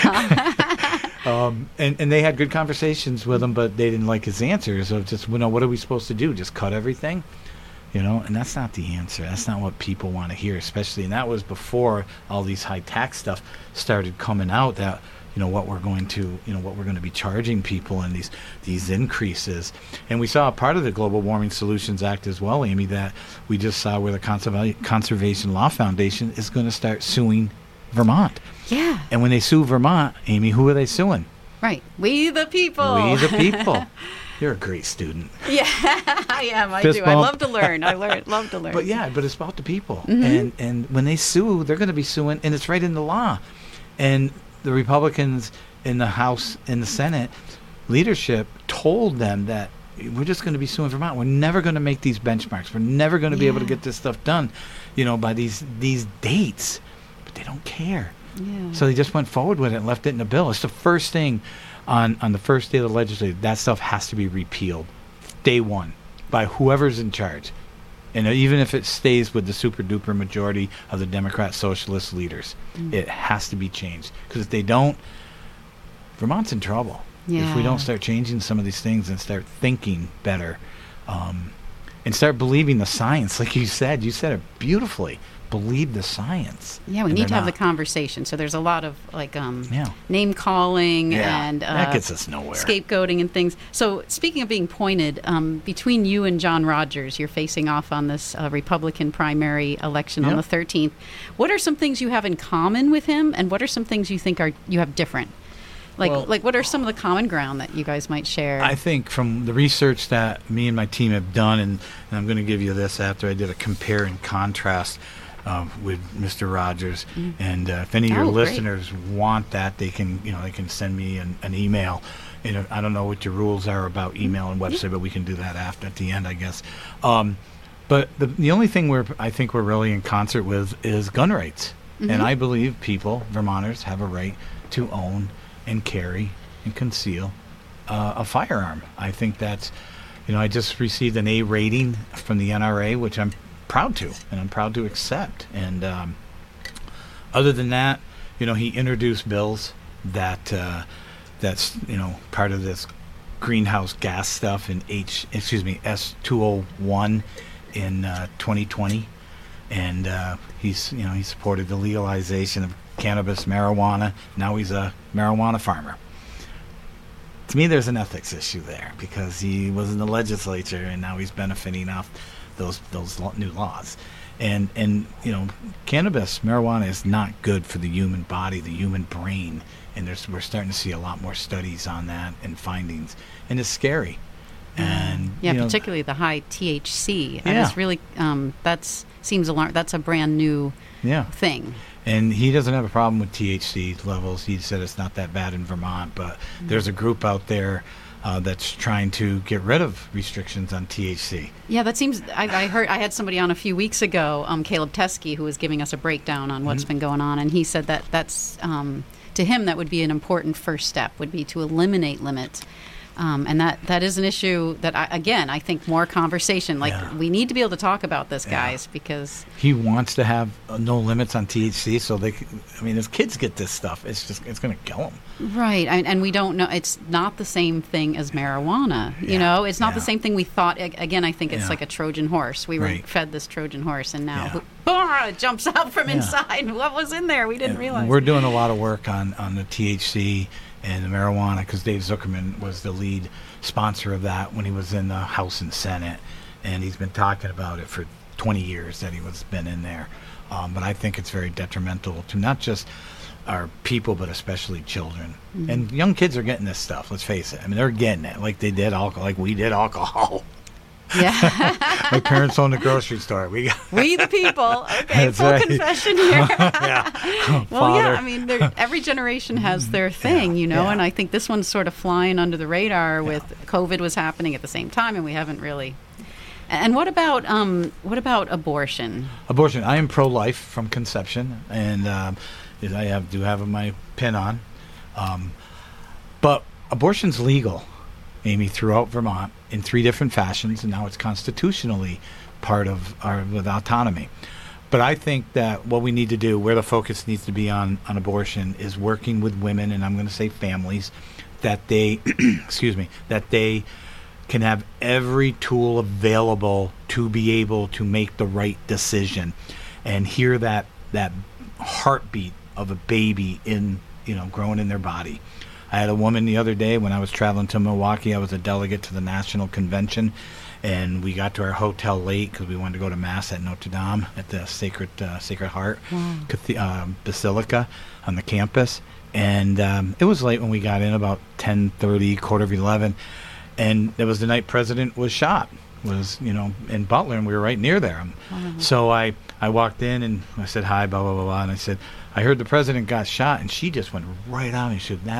And they had good conversations with him, but they didn't like his answers of just, what are we supposed to do? Just cut everything? And that's not the answer. That's not what people want to hear, especially, and that was before all these high tax stuff started coming out, that what we're going to be charging people, and these increases. And we saw a part of the Global Warming Solutions Act as well, Amy, that we just saw where the Conservation Law Foundation is going to start suing Vermont. Yeah. And when they sue Vermont, Amy, who are they suing? Right. We the people. We the people. You're a great student. Yeah, I am. I Fist do. bump. I love to learn. Love to learn. But it's about the people. And when they sue, they're going to be suing, and it's right in the law. And the Republicans in the House and the Senate leadership told them that we're just going to be suing Vermont. We're never going to make these benchmarks. We're never going to be able to get this stuff done, by these dates. But they don't care. Yeah. So they just went forward with it and left it in the bill. It's the first thing on the first day of the legislature. That stuff has to be repealed day one by whoever's in charge. And even if it stays with the super duper majority of the Democrat socialist leaders, it has to be changed. Because if they don't, Vermont's in trouble. Yeah. If we don't start changing some of these things and start thinking better, and start believing the science, like you said it beautifully. Believe the science. Yeah, we need to have the conversation. So there's a lot of name calling and that gets us nowhere. Scapegoating and things. So speaking of being pointed, between you and John Rogers, you're facing off on this Republican primary election on the 13th. What are some things you have in common with him, and what are some things you think you have different? Like what are some of the common ground that you guys might share? I think from the research that me and my team have done, and I'm going to give you this after I did a compare and contrast. with Mr. Rogers. And if any of your Great. listeners want that, they can send me an email. I don't know what your rules are about email and website, but we can do that at the end, I guess. But the only thing I think we're really in concert with is gun rights. And I believe Vermonters, have a right to own and carry and conceal a firearm. I think that's, I just received an A rating from the NRA, which I'm proud to, and I'm proud to accept. And other than that, he introduced bills that's part of this greenhouse gas stuff in S201 in 2020, and he supported the legalization of cannabis, marijuana. Now he's a marijuana farmer. To me, there's an ethics issue there because he was in the legislature and now he's benefiting off those new laws. And cannabis, marijuana is not good for the human body, the human brain. And we're starting to see a lot more studies on that and findings. And it's scary. And particularly the high THC. Yeah. It's really seems alarming. That's a brand new thing. And he doesn't have a problem with THC levels. He said it's not that bad in Vermont, but there's a group out there that's trying to get rid of restrictions on THC. Yeah, that seems. I heard. I had somebody on a few weeks ago, Caleb Teskey, who was giving us a breakdown on what's been going on, and he said that's to him that would be an important first step. Would be to eliminate limits. And that is an issue that, I think more conversation. We need to be able to talk about this, guys, because... He wants to have no limits on THC, so if kids get this stuff, it's going to kill them. Right, and we don't know. It's not the same thing as marijuana, It's not the same thing we thought. Again, I think it's like a Trojan horse. We were fed this Trojan horse, and now it jumps out from inside. What was in there? We didn't realize. We're doing a lot of work on the THC and the marijuana, because Dave Zuckerman was the lead sponsor of that when he was in the House and Senate, and he's been talking about it for 20 years that he was been in there. But I think it's very detrimental to not just our people, but especially children. And young kids are getting this stuff, let's face it. They're getting it like they did alcohol, like we did alcohol. Yeah. My parents owned a grocery store. We the people. Okay, That's full right. confession here. Father. Every generation has their thing, and I think this one's sort of flying under the radar with COVID was happening at the same time, and we haven't really. And what about abortion? Abortion. I am pro-life from conception, and I do have my pin on. But abortion's legal, Amy, throughout Vermont in 3 different fashions, and now it's constitutionally part of with autonomy. But I think that what we need to do, where the focus needs to be on abortion, is working with women, and I'm going to say families, that they, that they can have every tool available to be able to make the right decision and hear that heartbeat of a baby growing in their body. I had a woman the other day when I was traveling to Milwaukee. I was a delegate to the national convention, and we got to our hotel late because we wanted to go to Mass at Notre Dame at the Sacred Heart Basilica on the campus. And it was late when we got in, about 10:30, quarter of 11. And it was the night President was shot, in Butler, and we were right near there. So I walked in and I said, hi, blah, blah, blah, blah. And I said, I heard the president got shot, and she just went right on me.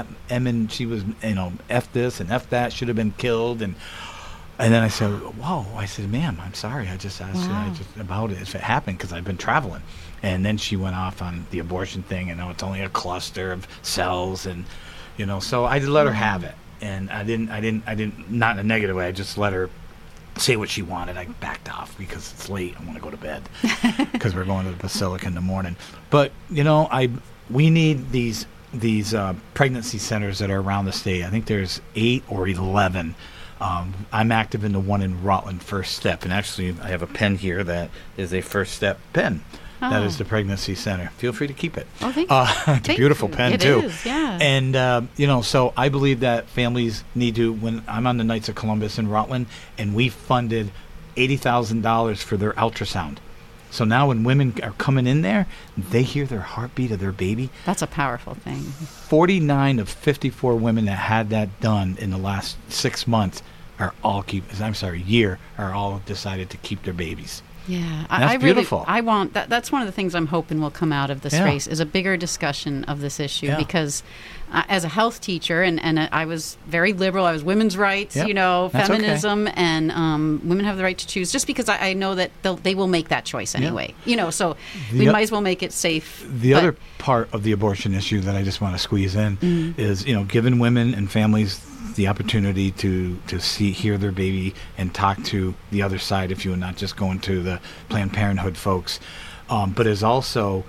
She was, F this and F that, should have been killed. And then I said, whoa. I said, ma'am, I'm sorry. I just asked you about it if it happened, because I've been traveling. And then she went off on the abortion thing, and it's only a cluster of cells, and so I just let her have it. And I didn't, not in a negative way. I just let her say what she wanted. I backed off because it's late. I want to go to bed because we're going to the Basilica in the morning. But we need these pregnancy centers that are around the state. I think there's 8 or 11. I'm active in the one in Rutland, First Step, and actually I have a pen here that is a First Step pen. That is the pregnancy center. Feel free to keep it. Oh, thank you. It's a beautiful pen, too. It is, yeah. And, so I believe that families need to, when I'm on the Knights of Columbus in Rutland, and we funded $80,000 for their ultrasound. So now when women are coming in there, they hear their heartbeat of their baby. That's a powerful thing. 49 of 54 women that had that done in the last 6 months are all decided to keep their babies. Yeah, That's beautiful. I want that. That's one of the things I'm hoping will come out of this race is a bigger discussion of this issue because as a health teacher and I was very liberal. I was women's rights, feminism, and women have the right to choose. Just because I know that they will make that choice anyway. So we might as well make it safe. The other part of the abortion issue that I just want to squeeze in is giving women and families the opportunity to hear their baby and talk to the other side, if you are not just going to the Planned Parenthood folks, but is also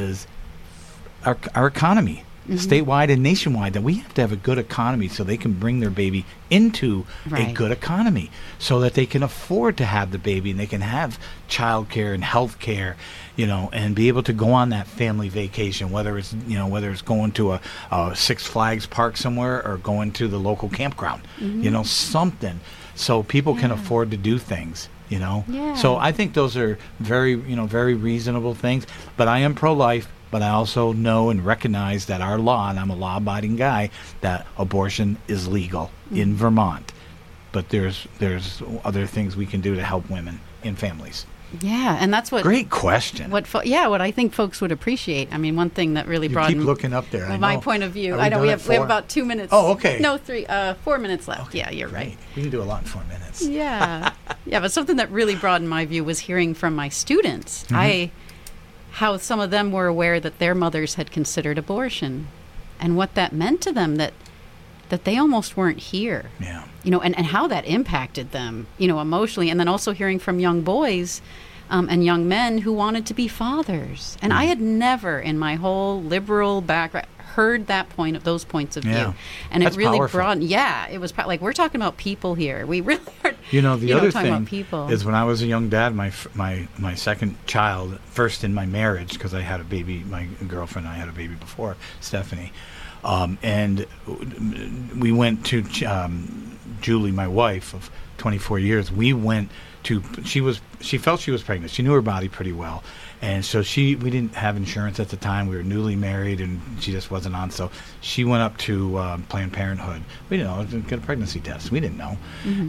our economy, statewide and nationwide, that we have to have a good economy so they can bring their baby into a good economy so that they can afford to have the baby and they can have child care and health care, and be able to go on that family vacation, whether it's going to a Six Flags park somewhere or going to the local campground, something so people can afford to do things. So I think those are very reasonable things, but I am pro-life. But I also know and recognize that our law, and I'm a law-abiding guy, that abortion is legal in Vermont. But there's other things we can do to help women and families. Yeah, and that's what... Great question. What I think folks would appreciate. I mean, one thing that really broadened... keep looking up there. My point of view. I know we have about 2 minutes. Oh, okay. No, 4 minutes left. Okay, yeah, you're right. We can do a lot in 4 minutes. Yeah. But something that really broadened my view was hearing from my students. How some of them were aware that their mothers had considered abortion and what that meant to them, that they almost weren't here. Yeah. And how that impacted them, emotionally. And then also hearing from young boys and young men who wanted to be fathers. And I had never in my whole liberal background heard those points of view. And That's it really powerful. broadened. Yeah, it was like we're talking about people here. We really are. The other talking thing about people. is when I was a young dad, my second child, first in my marriage, because I had a baby, my girlfriend and I had a baby before, Stephanie, and we went to Julie, my wife of 24 years. We went to she felt she was pregnant. She knew her body pretty well. And so we didn't have insurance at the time. We were newly married, and she just wasn't on. So she went up to Planned Parenthood. We didn't know, get a pregnancy test. We didn't know.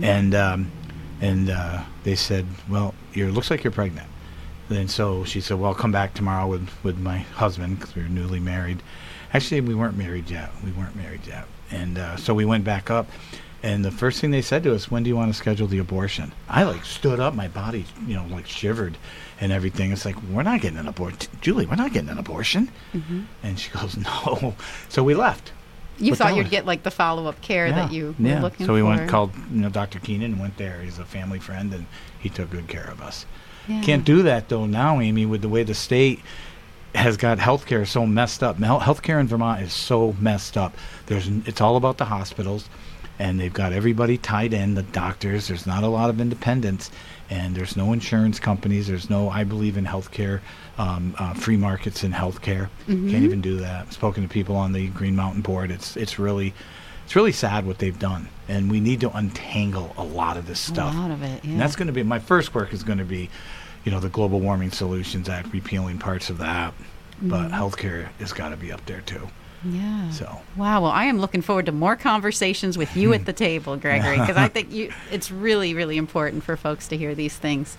And they said, well, it looks like you're pregnant. And so she said, well, I'll come back tomorrow with my husband, because we were newly married. Actually, we weren't married yet. And so we went back up. And the first thing they said to us, when do you want to schedule the abortion? I stood up, my body, shivered and everything. It's like, we're not getting an abortion. Julie, we're not getting an abortion. And she goes, no. So we left. You thought you'd get the follow-up care that you were looking for. So we called Dr. Keenan and went there. He's a family friend, and he took good care of us. Yeah. Can't do that, though, now, Amy, with the way the state has got healthcare so messed up. Healthcare in Vermont is so messed up. It's all about the hospitals. And they've got everybody tied in, the doctors. There's not a lot of independence, and there's no insurance companies. There's no, I believe in healthcare, free markets in healthcare. Can't even do that. I've spoken to people on the Green Mountain Board. It's really sad what they've done, and we need to untangle a lot of this stuff. A lot of it, yeah. And that's going to be my first work. Is going to be, the Global Warming Solutions Act, repealing parts of that. But healthcare has got to be up there too. Yeah. So. Wow. Well, I am looking forward to more conversations with you at the table, Gregory, because I think it's really, really important for folks to hear these things.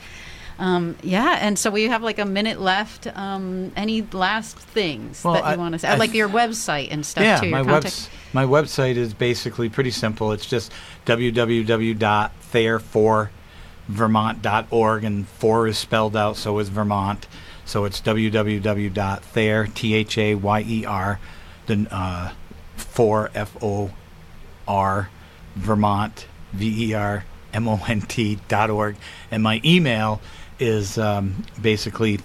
And so we have a minute left. Any last things that you want to say? Like your website and stuff too. Yeah, my website is basically pretty simple. It's just www.thayer4vermont.org, and 4 is spelled out, so is Vermont. So it's www.thayer, Thayer, the 4 FOR Vermont VERMONT.org, and my email is basically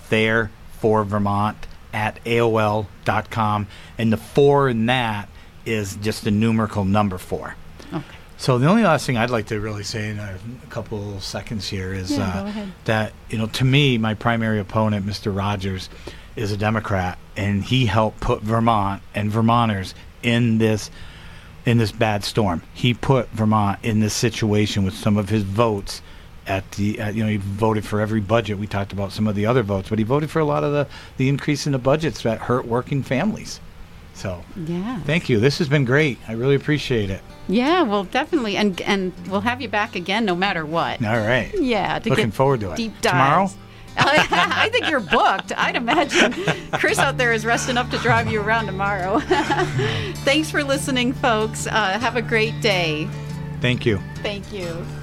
Thayer4Vermont@AOL.com, and the 4 in that is just the numerical number 4. Okay. So the only last thing I'd like to really say in a couple seconds here is that to me, my primary opponent, Mr. Rogers, is a Democrat, and he helped put Vermont and Vermonters in this bad storm. He put Vermont in this situation with some of his votes he voted for every budget. We talked about some of the other votes, but he voted for a lot of the increase in the budgets that hurt working families. So thank you. This has been great. I really appreciate it. Yeah, well, definitely. And we'll have you back again no matter what. All right. Yeah. Looking forward to it. Deep dives. Tomorrow? I think you're booked. I'd imagine Chris out there is resting up to drive you around tomorrow. Thanks for listening, folks. Have a great day. Thank you. Thank you.